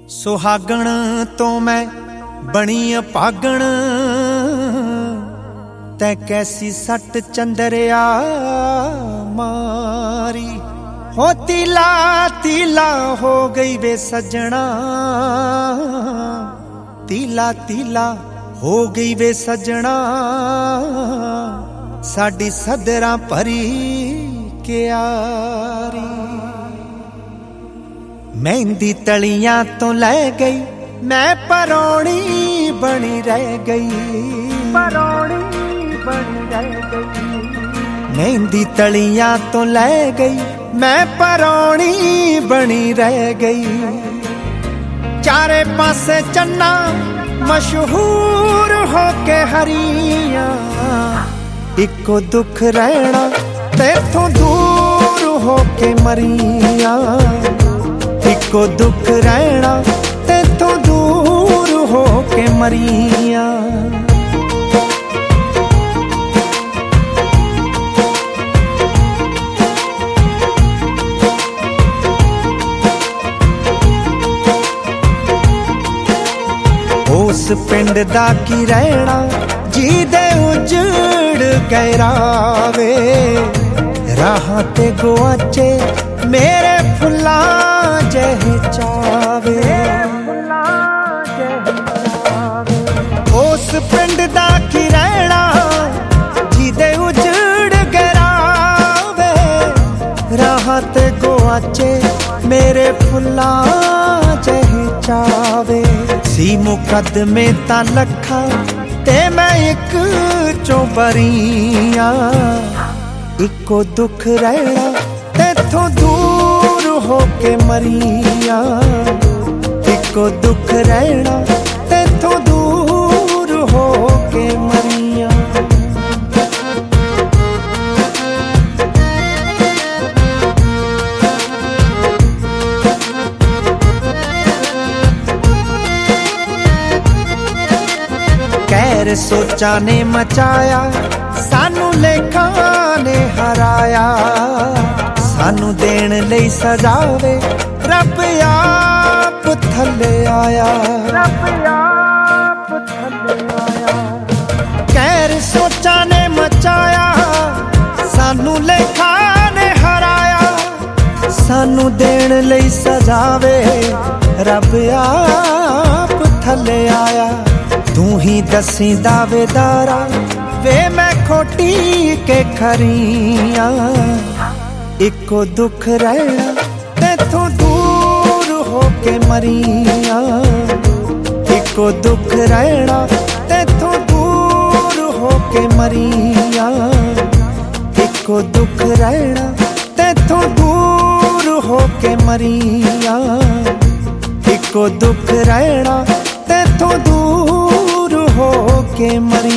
सुहागण तो मैं बनी अभागण, तै कैसी सट चंदरिया मारी। हो तीला तीला हो गई वे सजना, तीला तीला हो गई वे सजना, साडी सदरां भरी क्यारी। मेहंदी तलियां तो लै गई, मैं परौणी बनी रह गई, परौणी बनी रह गई। मेहंदी तलियां तो लै गई, मैं परौणी बनी रह गई। चारे पासे चन्ना मशहूर हो के हरिया, इको दुख रहना तेथों दूर हो के मरिया। इको दुख रहना तेथों दूर हो के मरिया। उस पिंड दा की रहना जिदे उजड़ गए रावे, राह ते गुआचे मेरे फुल्ला जह चावे। उस पिंड दा की रहना जिदे उजड़ गरावे, राह ते गुआचे मेरे फुल्ला जह चावे। सी मुकदमे ता लखा ते मैं एक चों बरिया, इको दुख रहना तेथों दूर हो के मरिया। इको दुख रहना तेथों दूर हो के मरिया। कैर सोचा ने मचाया, सानू लेखा ने हराया। सानू देण लई सजावे रब आप थले आया, रब आप थले आया। कैर सोचा ने मचाया, सानू लेखा ने हराया। सानू देण लई सजावे रब आप थले आया। तू ही दसी दावेदारा वे मैं खोटी के खरिया। इको दुख रहना तेथों दूर हो के मरिया। इको दुख रहना तेथों दूर हो के मरिया। इको दुख रहना तेथों दूर हो के मरिया। इको दुख रहना तेथों दूर हो के मरिया।